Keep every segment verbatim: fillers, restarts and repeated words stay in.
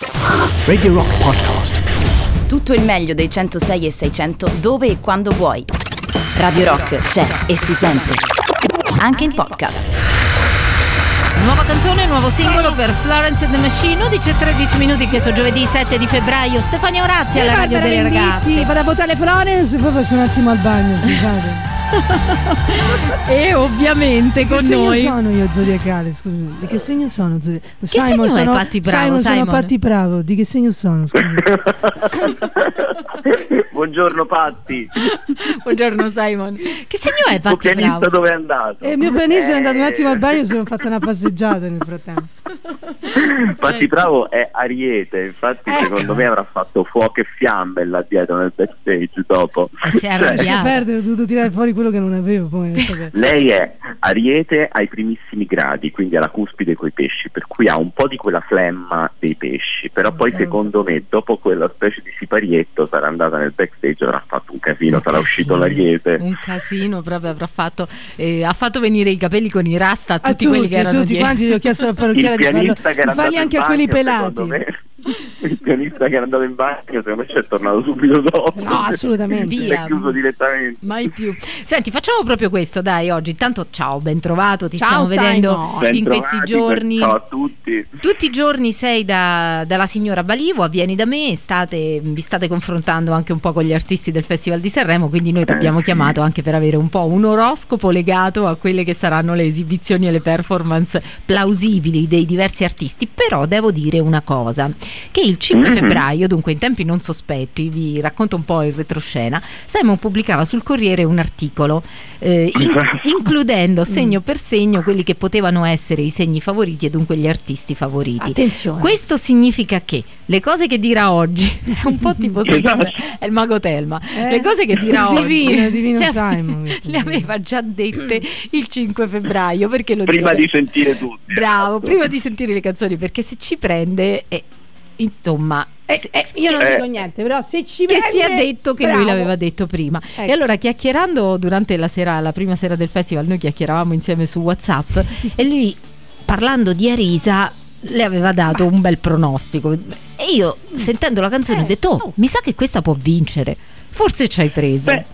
Radio Rock Podcast. Tutto il meglio dei centosei e seicento dove e quando vuoi. Radio Rock c'è e si sente anche in podcast. Nuova canzone, nuovo singolo per Florence and the Machine, undici e tredici minuti questo giovedì sette di febbraio. Stefania Orazzi alla radio delle ragazze. Vado a votare Florence, poi passo un attimo al bagno, scusate. E ovviamente con che segno noi sono io zodiacale, scusi, di che segno sono zodiacale? Che Simon, segno sono, è Patti Bravo? Simon, Simon sono Patti Bravo, di che segno sono, scusi? Buongiorno Patti. Buongiorno Simon. Che segno è Patti Bravo? Il pianista dove è andato? Eh, il mio pianista è andato un attimo al bagno, sono fatta una passeggiata nel frattempo. Patti Bravo è Ariete, infatti ecco. Secondo me avrà fatto fuoco e fiamme là dietro nel backstage dopo. E si è arrabbiato. Perdere, ho dovuto tirare fuori quello che non avevo poi. Lei è Ariete ai primissimi gradi, quindi alla cuspide coi pesci, per cui ha un po' di quella flemma dei pesci, però poi okay. Secondo me dopo quella specie di siparietto sarà andata nel backstage, avrà fatto un casino, un sarà casino, uscito l'Ariete. Un casino proprio avrà fatto, eh, ha fatto venire i capelli con i rasta a tutti, a tutti quelli che erano tutti dietro. Quanti gli ho chiesto alla parrucchiera di farlo, di farli anche a quelli pelati. Il pianista che era andato in bagno secondo me ci è tornato subito dopo. No, assolutamente. Via. È chiuso direttamente. Mai più. Senti, facciamo proprio questo, dai, oggi. Intanto ciao, ben trovato. Ti ciao, stiamo vedendo ben in trovati, questi giorni. Ciao a tutti. Tutti i giorni sei da, dalla signora Balivo, vieni da me, state, vi state confrontando anche un po' con gli artisti del Festival di Sanremo, quindi noi ti abbiamo eh, chiamato sì. anche per avere un po' un oroscopo legato a quelle che saranno le esibizioni e le performance plausibili dei diversi artisti. Però devo dire una cosa, che il cinque febbraio, dunque in tempi non sospetti, vi racconto un po' il retroscena, Simon pubblicava sul Corriere un articolo eh, in, includendo segno per segno quelli che potevano essere i segni favoriti e dunque gli artisti favoriti. Attenzione. Questo significa che le cose che dirà oggi è un po' tipo esatto. È il mago Telma, eh? Le cose che dirà divino, oggi divino le, Simon, le aveva già dette il cinque febbraio, perché lo prima dico, di sentire tutti. Bravo, prima di sentire le canzoni, perché se ci prende eh, insomma eh, eh, io non eh. dico niente, però se ci che prende, sia detto che bravo. Lui l'aveva detto prima. Ecco. E allora, chiacchierando durante la sera, la prima sera del festival, noi chiacchieravamo insieme su WhatsApp e lui, parlando di Arisa, le aveva dato un bel pronostico e io, sentendo la canzone, ho detto oh, mi sa che questa può vincere, forse ci hai preso. Beh,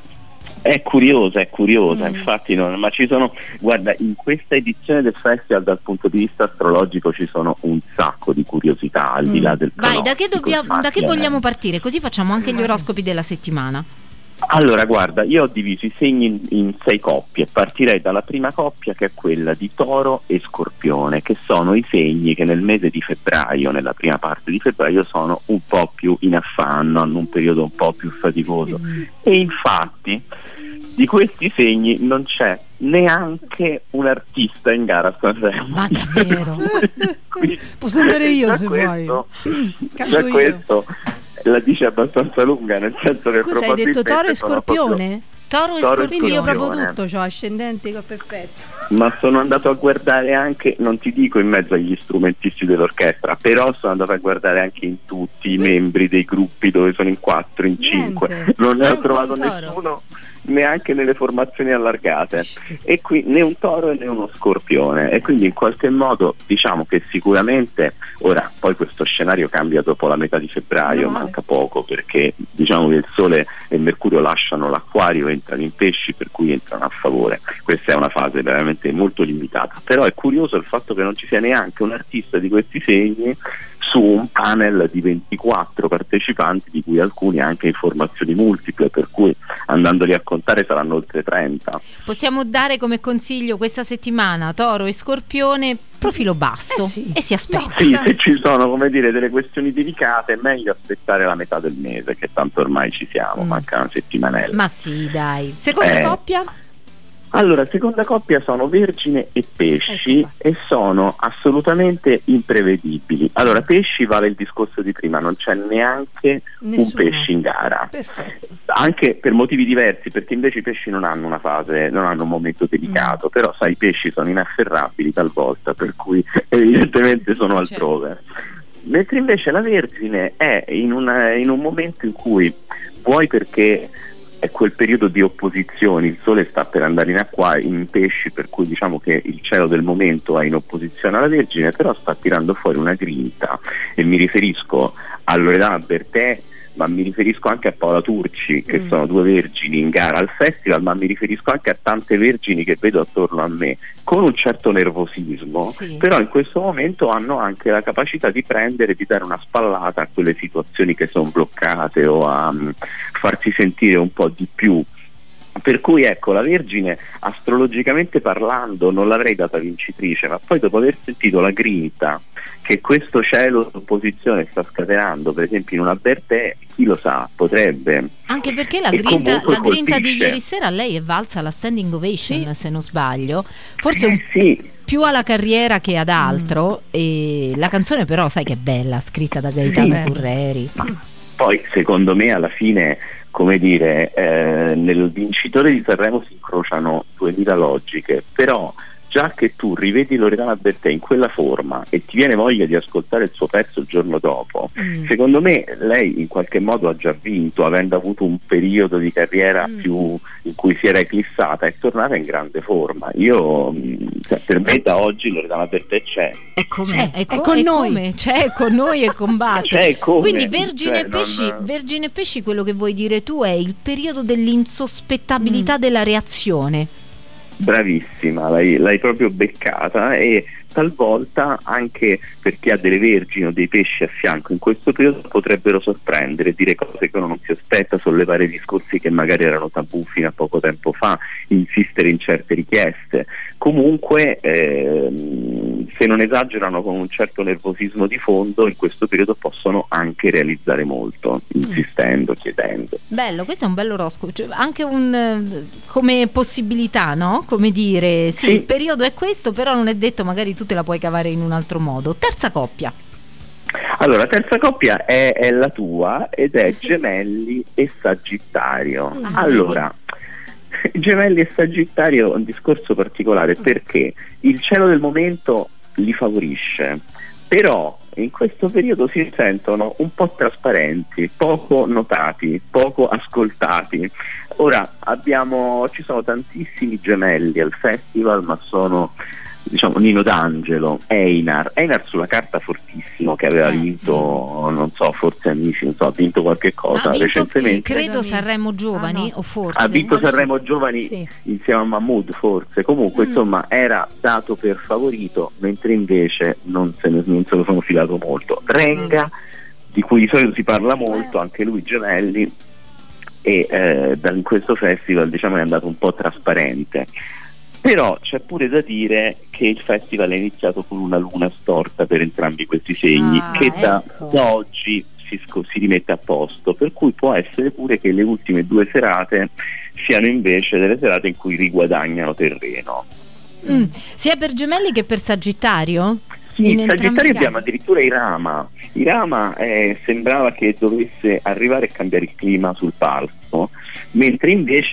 è curiosa, è curiosa, mm. infatti non, ma ci sono, guarda, in questa edizione del festival dal punto di vista astrologico ci sono un sacco di curiosità al mm. di là del Vai, da che, dobbiamo, da che vogliamo partire? Così facciamo anche gli oroscopi della settimana. Allora, guarda, io ho diviso i segni in, in sei coppie. Partirei dalla prima coppia, che è quella di Toro e Scorpione, che sono i segni che nel mese di febbraio, nella prima parte di febbraio, sono un po' più in affanno, hanno un periodo un po' più faticoso. Mm. E infatti di questi segni non c'è neanche un artista in gara a Sanremo. Ma davvero? Quindi, posso andare io se questo, vuoi. Già questo la dice abbastanza lunga, nel senso che scusa, hai detto Toro e Scorpione? Toro e Toro Scorpione. Quindi io proprio tutto, cioè ascendente perfetto. Ma sono andato a guardare anche, non ti dico in mezzo agli strumentisti dell'orchestra, però sono andato a guardare anche in tutti i membri dei gruppi dove sono in quattro, in cinque. Niente. Non ne È ho trovato nessuno, neanche nelle formazioni allargate, e qui né un Toro né uno Scorpione, e quindi in qualche modo diciamo che sicuramente ora poi questo scenario cambia dopo la metà di febbraio, no, manca poco, perché diciamo che il Sole e il Mercurio lasciano l'Acquario e entrano in Pesci, per cui entrano a favore. Questa è una fase veramente molto limitata, però è curioso il fatto che non ci sia neanche un artista di questi segni su un panel di ventiquattro partecipanti, di cui alcuni anche in formazioni multiple, per cui andandoli a contare saranno oltre trenta. Possiamo dare come consiglio questa settimana Toro e Scorpione profilo basso, eh sì. e si aspetta. Sì, se ci sono, come dire, delle questioni delicate, è meglio aspettare la metà del mese, che tanto ormai ci siamo, mm. manca una settimanella. Ma sì, dai. Seconda eh. coppia? Allora, seconda coppia sono Vergine e Pesci, ecco, e sono assolutamente imprevedibili. Allora, Pesci vale il discorso di prima, non c'è neanche Nessuno. un pesci in gara. Perfetto. Anche per motivi diversi, perché invece i pesci non hanno una fase, non hanno un momento delicato, mm. però sai, i pesci sono inafferrabili talvolta, per cui evidentemente sono altrove. Mentre invece la Vergine è in, una, in un momento in cui, vuoi perché è quel periodo di opposizioni, il sole sta per andare in acqua in pesci, per cui diciamo che il cielo del momento è in opposizione alla Vergine, però sta tirando fuori una grinta, e mi riferisco a Loredana Bertè, ma mi riferisco anche a Paola Turci, che mm. sono due vergini in gara al festival, ma mi riferisco anche a tante vergini che vedo attorno a me con un certo nervosismo, sì. Però in questo momento hanno anche la capacità di prendere, di dare una spallata a quelle situazioni che sono bloccate, o a um, farsi sentire un po' di più. Per cui ecco, la Vergine astrologicamente parlando non l'avrei data vincitrice, ma poi dopo aver sentito la grinta che questo cielo d'opposizione sta scatenando, per esempio in una Bertè, chi lo sa, potrebbe. Anche perché la grinta, la grinta di ieri sera a lei è valsa la standing ovation, sì. Se non sbaglio, forse un, eh, sì. più alla carriera che ad altro, mm. E la canzone però sai che è bella, scritta da Gaetano sì, Curreri. Ma poi secondo me alla fine, come dire, eh, nel vincitore di Sanremo si incrociano duemila logiche, però già che tu rivedi Loredana Bertè in quella forma e ti viene voglia di ascoltare il suo pezzo il giorno dopo, mm. secondo me lei in qualche modo ha già vinto, avendo avuto un periodo di carriera mm. più in cui si era eclissata, è tornata in grande forma. Io cioè, per me da oggi Loredana Bertè c'è, è, come, c'è, è, è co- con è noi come, c'è con noi e combatte. C'è come, quindi Vergine cioè, e Pesci, non... Vergine e Pesci, quello che vuoi dire tu è il periodo dell'insospettabilità mm. della reazione. Bravissima, l'hai, l'hai proprio beccata, e talvolta anche per chi ha delle vergini o dei pesci a fianco in questo periodo potrebbero sorprendere, dire cose che uno non si aspetta, sollevare discorsi che magari erano tabù fino a poco tempo fa, insistere in certe richieste. Comunque ehm, se non esagerano con un certo nervosismo di fondo, in questo periodo possono anche realizzare molto, insistendo, chiedendo. Bello, questo è un bello oroscopo, cioè, anche un come possibilità, no? Come dire, sì, sì, il periodo è questo, però non è detto, magari tu te la puoi cavare in un altro modo. Terza coppia. Allora, terza coppia è, è la tua, ed è Gemelli e Sagittario. Ah, allora, vedi? Gemelli e Sagittario è un discorso particolare, perché il cielo del momento li favorisce, però in questo periodo si sentono un po' trasparenti, poco notati, poco ascoltati. Ora abbiamo, ci sono tantissimi gemelli al festival, ma sono, diciamo, Nino D'Angelo, Einar, Einar sulla carta fortissimo, che aveva eh, vinto, sì. non so, forse Amici, non so, ha vinto qualche cosa ha vinto, recentemente. Credo Sanremo Giovani, ah, no. o forse. Ha vinto Sanremo Giovani sì. insieme a Mahmood, forse. Comunque, mm. insomma, era dato per favorito, mentre invece non se, ne, non se lo sono filato molto. Renga, mm. di cui di solito si parla molto, eh. anche lui gemelli, e eh, in questo festival, diciamo, è andato un po' trasparente. Però c'è pure da dire che il festival è iniziato con una luna storta per entrambi questi segni, ah, che da, ecco. da oggi si, si rimette a posto, per cui può essere pure che le ultime due serate siano invece delle serate in cui riguadagnano terreno. Mm. Sia per Gemelli che per Sagittario? Sì, in Sagittario abbiamo addirittura Irama. Irama eh, sembrava che dovesse arrivare a cambiare il clima sul palco, mentre invece...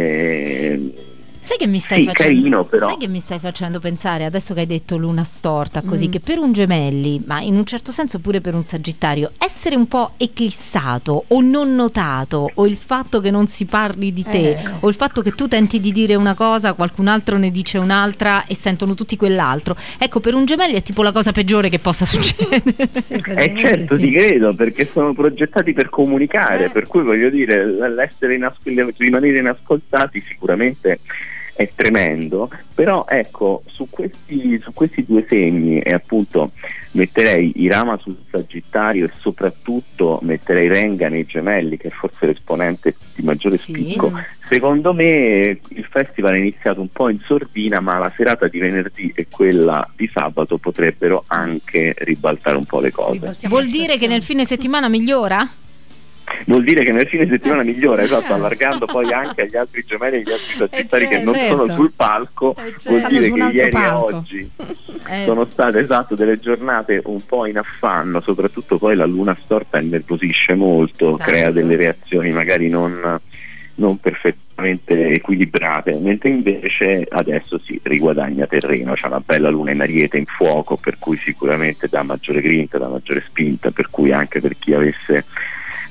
Eh, Sai che mi stai sì, facendo carino, però. Sai che mi stai facendo pensare, adesso che hai detto luna storta, così, mm. che per un Gemelli, ma in un certo senso pure per un Sagittario, essere un po' eclissato o non notato, o il fatto che non si parli di te, eh. o il fatto che tu tenti di dire una cosa, qualcun altro ne dice un'altra e sentono tutti quell'altro, ecco, per un Gemelli è tipo la cosa peggiore che possa succedere. Sì, eh certo, sì. Ti credo, perché sono progettati per comunicare, eh. per cui voglio dire, l'essere inascol- rimanere inascoltati sicuramente è tremendo, però ecco, su questi, su questi due segni, e appunto metterei Irama sul Sagittario e soprattutto metterei Renga nei Gemelli, che è forse l'esponente di maggiore sì. spicco. Secondo me il festival è iniziato un po' in sordina, ma la serata di venerdì e quella di sabato potrebbero anche ribaltare un po' le cose. Vuol dire che nel fine settimana migliora? Vuol dire che nel fine settimana migliora, esatto, allargando poi anche agli altri gemelli e agli altri Sagittari eh, che non certo. sono sul palco, eh, certo. vuol dire che ieri palco. e oggi eh. sono state esatto delle giornate un po' in affanno, soprattutto poi la luna storta innervosisce molto, certo. crea delle reazioni magari non, non perfettamente equilibrate, mentre invece adesso si riguadagna terreno, c'è una bella luna in Ariete in fuoco, per cui sicuramente dà maggiore grinta, dà maggiore spinta, per cui anche per chi avesse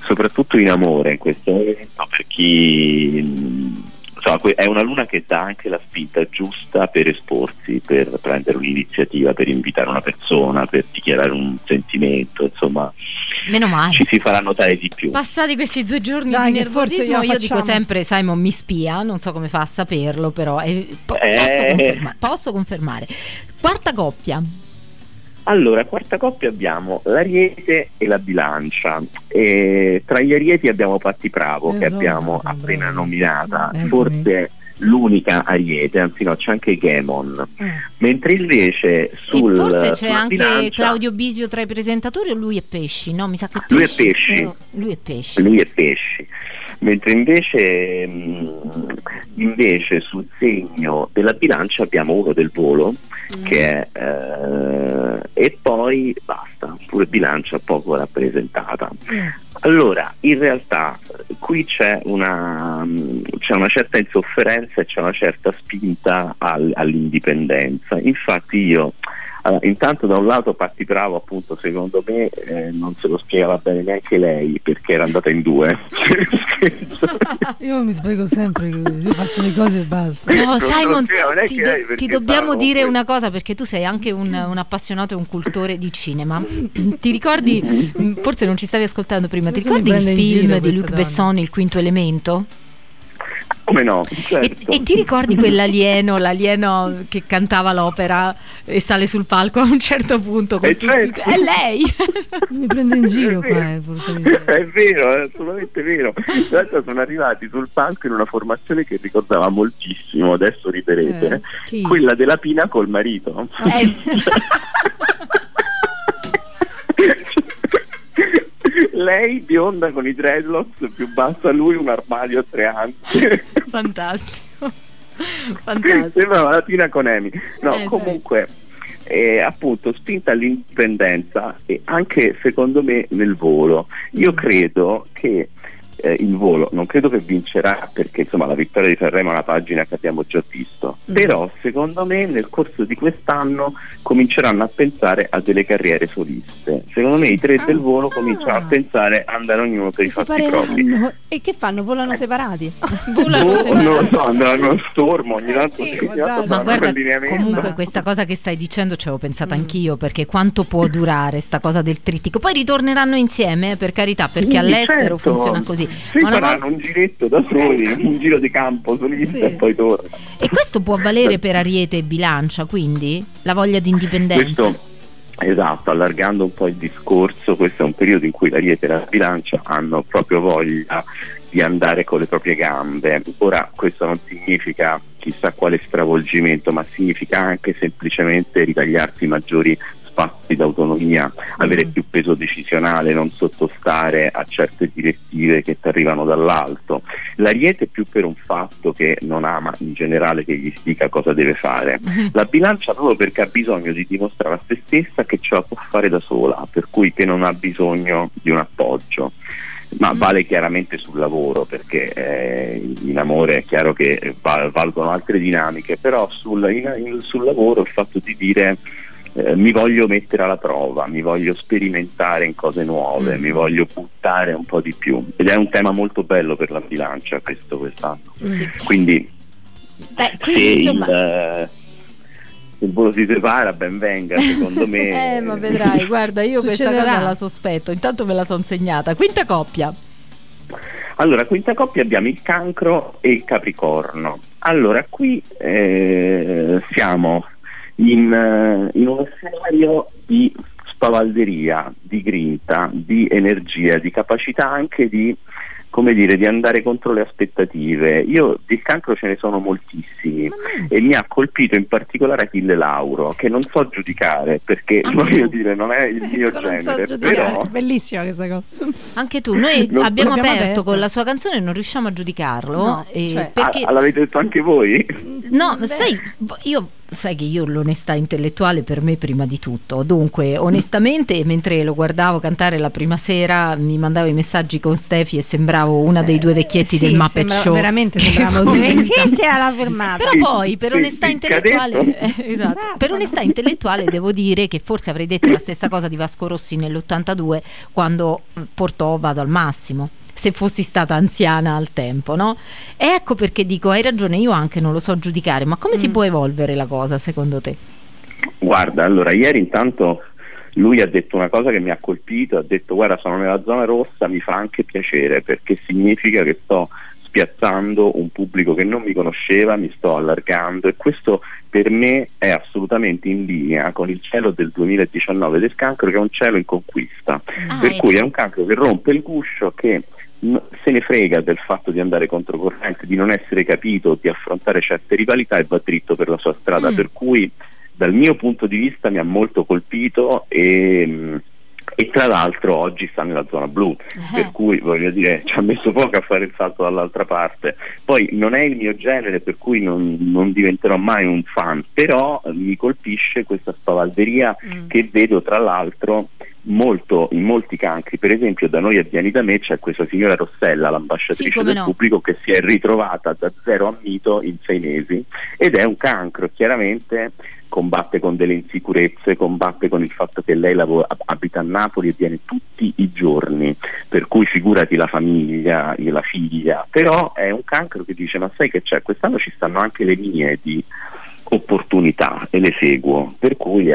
soprattutto in amore in questo momento, per chi insomma, è una luna che dà anche la spinta giusta per esporsi, per prendere un'iniziativa, per invitare una persona, per dichiarare un sentimento, insomma meno male, ci si farà notare di più. Passati questi due giorni Dai, di che forse nervosismo, io facciamo. dico sempre Simon mi spia, non so come fa a saperlo, però eh, po- Eh. posso, conferma- posso confermare. Quarta coppia. Allora, quarta coppia abbiamo l'Ariete e la Bilancia. E tra gli Arieti abbiamo Patti Bravo, che Esatto, abbiamo sembra- appena nominata, Eccomi. forse l'unica Ariete, anzi no, c'è anche Gemon. Eh. Mentre invece sul e forse c'è sulla anche Bilancia, Claudio Bisio tra i presentatori, o lui è Pesci? No, mi sa che Lui è Pesci. Pesci. Eh, lui è Pesci. lui è Pesci. Mentre invece mh, invece sul segno della Bilancia abbiamo uno del Volo, che è eh, e poi basta, pure Bilancia poco rappresentata. Allora, in realtà qui c'è una c'è una certa insofferenza e c'è una certa spinta al, all'indipendenza. Infatti io allora, intanto da un lato Patti Bravo, appunto, secondo me eh, non se lo spiegava bene neanche lei, perché era andata in due. Io mi spiego sempre, io faccio le cose e basta. No, Non Simon, so, non è ti, che do- lei, perché ti dobbiamo stava dire con- una cosa, perché tu sei anche un, un appassionato e un cultore di cinema. Ti ricordi, forse non ci stavi ascoltando prima, ti Adesso mi ricordi il prende in film giro di questa Luc donna. Besson, Il quinto elemento? Come no? E, Certo. e ti ricordi quell'alieno, l'alieno che cantava l'opera e sale sul palco a un certo punto con Eh, tutti? certo. È lei! Mi prende in giro È qua, vero. eh, porca miseria. È vero, è assolutamente vero. Tra l'altro sono arrivati sul palco in una formazione che ricordava moltissimo, adesso riderete, Eh, chi? quella della Pina col marito. Eh, Lei bionda con i dreadlocks, più bassa lui, un armadio a tre anni. fantastico. Fantastico. Sembrava la Tina con Amy. No, Eh, sì. comunque eh, appunto spinta all'indipendenza e anche secondo me nel Volo. Io credo che eh, il Volo, non credo che vincerà, perché insomma la vittoria di Sanremo è una pagina che abbiamo già visto, Mm. però secondo me nel corso di quest'anno cominceranno a pensare a delle carriere soliste. Secondo me i tre del Volo cominciano a pensare a andare ognuno per Si i fatti propri. separeranno. E che fanno? Volano separati? Volano Boh, separati. non lo so, andranno a stormo ogni tanto, Sì, ogni ma tanto dai. fanno Ma guarda, allineamento. comunque Ma- questa cosa che stai dicendo ci avevo pensato Mm. anch'io, perché quanto può durare sta cosa del trittico? Poi ritorneranno insieme, eh, per carità, perché Sì, all'estero certo. funziona così. Sì, Ma una faranno volta- un giretto da soli, un giro di campo solista Sì. e poi torna. E questo può valere per Ariete e Bilancia, quindi? La voglia di indipendenza? Questo, esatto, allargando un po' il discorso, questo è un periodo in cui l'Ariete e la Bilancia hanno proprio voglia di andare con le proprie gambe. Ora questo non significa chissà quale stravolgimento, ma significa anche semplicemente ritagliarsi maggiori spazi d'autonomia, avere più peso decisionale, non sottostare a certe direttive che ti arrivano dall'alto. L'Ariete è più per un fatto che non ama in generale che gli si dica cosa deve fare. La Bilancia proprio perché ha bisogno di dimostrare a se stessa che ce la può fare da sola, per cui che non ha bisogno di un appoggio. Ma vale chiaramente sul lavoro, perché eh, in amore è chiaro che val- valgono altre dinamiche, però sul, in- in- sul lavoro il fatto di dire eh, mi voglio mettere alla prova, mi voglio sperimentare in cose nuove, Mm. mi voglio buttare un po' di più, ed è un tema molto bello per la Bilancia questo quest'anno. Sì. Quindi Beh, quindi, se insomma... il, eh, il volo si separa, ben venga, secondo me. Eh, ma vedrai, guarda, io questa Succederà. cosa la sospetto, intanto me la sono segnata. Quinta coppia. Allora, quinta coppia abbiamo il Cancro e il Capricorno. Allora, qui eh, siamo in, eh, in uno scenario di spavalderia, di grinta, di energia, di capacità anche di, come dire, di andare contro le aspettative. Io di Cancro ce ne sono moltissimi e mi ha colpito in particolare Achille Lauro, che non so giudicare perché Anche voglio tu. dire non è il mio Ecco, non so genere, giudicare. però Bellissima questa cosa. Anche tu, noi Non- abbiamo l'abbiamo aperto aperta. con la sua canzone e non riusciamo a giudicarlo. No, eh, cioè- perché Ah, l'avete detto anche voi? no, sai, io sai che io l'onestà intellettuale per me prima di tutto, dunque onestamente mentre lo guardavo cantare la prima sera mi mandavo i messaggi con Stefi e sembravo una dei due vecchietti Eh, sì, del Muppet sembra- Show, veramente sembrava due vecchietti alla fermata. però poi per Sì, onestà sì, intellettuale cadetto. eh, esatto. Esatto. Per onestà intellettuale devo dire che forse avrei detto la stessa cosa di Vasco Rossi nell'ottantadue quando portò Vado al massimo, se fossi stata anziana al tempo, no? E ecco perché dico, hai ragione, io anche non lo so giudicare, ma come si Mm. può evolvere la cosa secondo te? Guarda, allora ieri intanto lui ha detto una cosa che mi ha colpito, ha detto guarda sono nella zona rossa, mi fa anche piacere perché significa che sto spiazzando un pubblico che non mi conosceva, mi sto allargando e questo per me è assolutamente in linea con il cielo del duemiladiciannove del cancro, che è un cielo in conquista, Ah, per ecco. cui è un cancro che rompe il guscio, che n- se ne frega del fatto di andare controcorrente, di non essere capito, di affrontare certe rivalità e va dritto per la sua strada, Mm. per cui dal mio punto di vista mi ha molto colpito e, e tra l'altro oggi sta nella zona blu, per cui voglio dire ci ha messo poco a fare il salto dall'altra parte. Poi non è il mio genere, per cui non, non diventerò mai un fan, però eh, mi colpisce questa spavalderia Mm. che vedo tra l'altro molto in molti cancri. Per esempio da noi a Vieni da me c'è questa signora Rossella, l'ambasciatrice Sì, come del no. pubblico, che si è ritrovata da zero a mito in sei mesi ed è un cancro, chiaramente combatte con delle insicurezze, combatte con il fatto che lei lavora, abita a Napoli e viene tutti i giorni, per cui figurati la famiglia, la figlia, però è un cancro che dice ma sai che c'è, quest'anno ci stanno anche le mie di opportunità e le seguo, per cui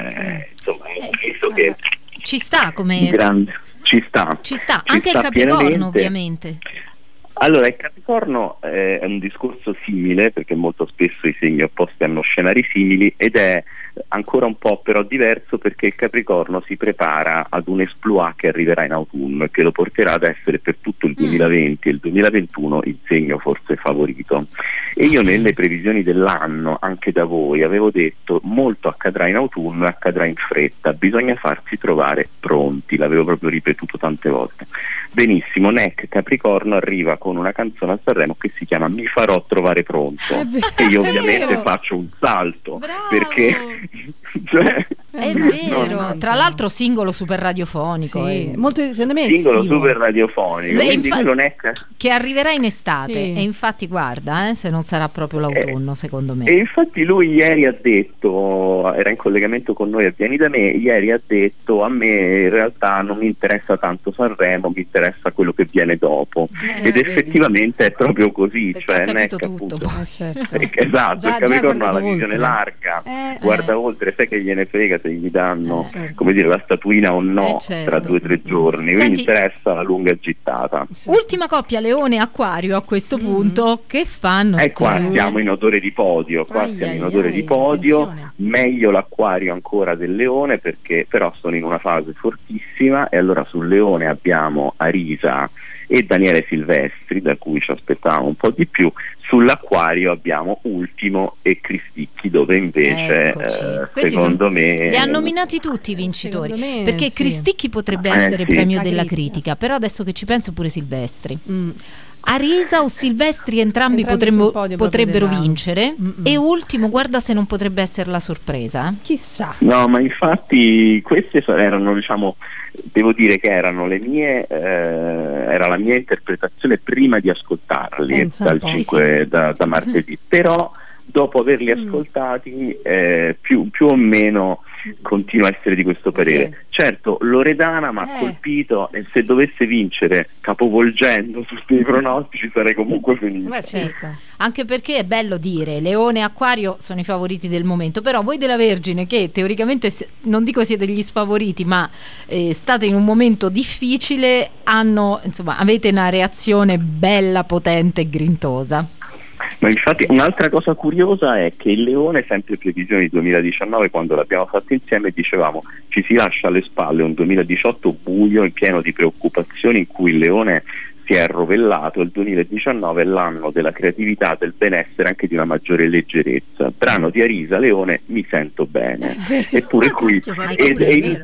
è insomma è un viso che Ci sta come di grande ci sta ci sta ci anche sta il Capricorno pienamente. ovviamente. Allora, il Capricorno eh, è un discorso simile, perché molto spesso i segni opposti hanno scenari simili, ed è ancora un po' però diverso perché il Capricorno si prepara ad un exploit che arriverà in autunno e che lo porterà ad essere per tutto il duemilaventi e il duemilaventuno il segno forse favorito. E io nelle previsioni dell'anno, anche da voi, avevo detto molto accadrà in autunno e accadrà in fretta, bisogna farsi trovare pronti, l'avevo proprio ripetuto tante volte. Benissimo, Neck Capricorno arriva con una canzone a Sanremo che si chiama Mi farò trovare pronto, È vero, e io è ovviamente vero. faccio un salto Bravo! perché cioè, È No, vero, no, tra no. l'altro singolo super radiofonico Sì, eh, molto, secondo me è singolo estivo. super radiofonico, Beh, quindi infa- quello Neck. che arriverà in estate Sì. e infatti guarda eh, se non sarà proprio l'autunno secondo me. E infatti lui ieri ha detto, era in collegamento con noi a Vieni da me, ieri ha detto a me in realtà non mi interessa tanto Sanremo, mi interessa quello che viene dopo, Eh, ed vedi. effettivamente è proprio così, Perché cioè ha capito Neck, tutto. appunto, Eh, certo. Eh, esatto, Già- il Capricorno già ha la guardato visione oltre. larga, Eh, guarda eh. oltre, sai che gliene frega se gli danno Eh, certo. come dire la statuina o no Eh, certo. tra due o tre giorni, Senti- mi interessa la lunga gittata. Ultima coppia Leone Acquario a questo Mm. punto, che fanno E sti qua due? siamo in odore di podio, qua Ai, siamo in ai, odore ai, di podio, attenzione. meglio l'acquario ancora del leone, perché però sono in una fase fortissima, e allora sul leone abbiamo Arisa e Daniele Silvestri, da cui ci aspettavamo un po' di più, sull'acquario abbiamo Ultimo e Cristicchi, dove invece Eccoci. eh, Questi secondo sono- me li ha nominati tutti i vincitori, Secondo me, perché sì. Cristicchi potrebbe Eh, essere sì. premio La della critica. critica, però adesso che ci penso pure Silvestri. Mm. Arisa o Silvestri entrambi, Entrambi potremmo- sul podio proprio potrebbero della- vincere. Mm-mm. E Ultimo, guarda se non potrebbe essere la sorpresa. eh. Chissà. No, ma infatti queste so- erano, diciamo, devo dire che erano le mie, eh, era la mia interpretazione prima di ascoltarli Pensa un dal po'. cinque da, da martedì, però dopo averli Mm. ascoltati eh, più, più o meno continuo a essere di questo parere. Sì. Certo, Loredana mi ha Eh. colpito, e se dovesse vincere capovolgendo tutti i pronostici sarei comunque felice. Beh, certo. Anche perché è bello dire Leone e Acquario sono i favoriti del momento, però voi della Vergine, che teoricamente se- non dico siete gli sfavoriti, ma eh, state in un momento difficile, hanno, insomma, avete una reazione bella, potente e grintosa. Ma infatti un'altra cosa curiosa è che il Leone, sempre previsioni duemiladiciannove, quando l'abbiamo fatto insieme, dicevamo ci si lascia alle spalle un duemiladiciotto buio e pieno di preoccupazioni, in cui il Leone si è arrovellato. Il duemiladiciannove è l'anno della creatività, del benessere, anche di una maggiore leggerezza. Brano di Arisa, Leone, Mi sento bene. Eppure qui Hai ed- capito? e il-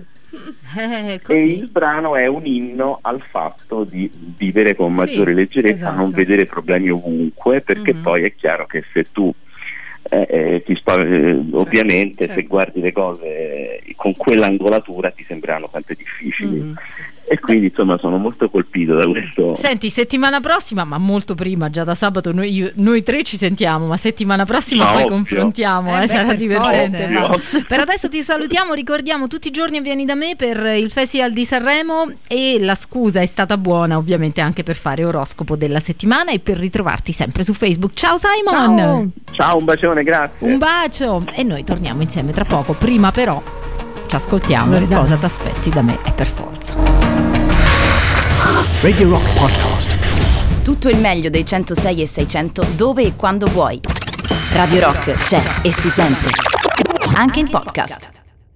Eh, e così. il brano è un inno al fatto di vivere con maggiore Sì, leggerezza, esatto. non vedere problemi ovunque, perché Mhm. poi è chiaro che se tu eh, eh, ti spa- eh, ovviamente certo. se guardi le cose con quell'angolatura ti sembrano sempre difficili. Mm. E quindi insomma sono molto colpito da questo. Senti, settimana prossima, ma molto prima, già da sabato noi, io- noi tre ci sentiamo, ma settimana prossima No, poi ovvio. confrontiamo, Eh eh, beh, sarà per divertente. forza, ma- Per adesso ti salutiamo, ricordiamo tutti i giorni Vieni da me per il Festival di Sanremo e la scusa è stata buona ovviamente anche per fare oroscopo della settimana e per ritrovarti sempre su Facebook. Ciao Simon! Ciao. Ciao, un bacione, grazie. Un bacio e noi torniamo insieme tra poco, prima però ci ascoltiamo Loredana. Cosa t'aspetti da me e per forza. Radio Rock Podcast. Tutto il meglio dei centosei e seicento dove e quando vuoi. Radio Rock c'è e si sente. Anche in podcast.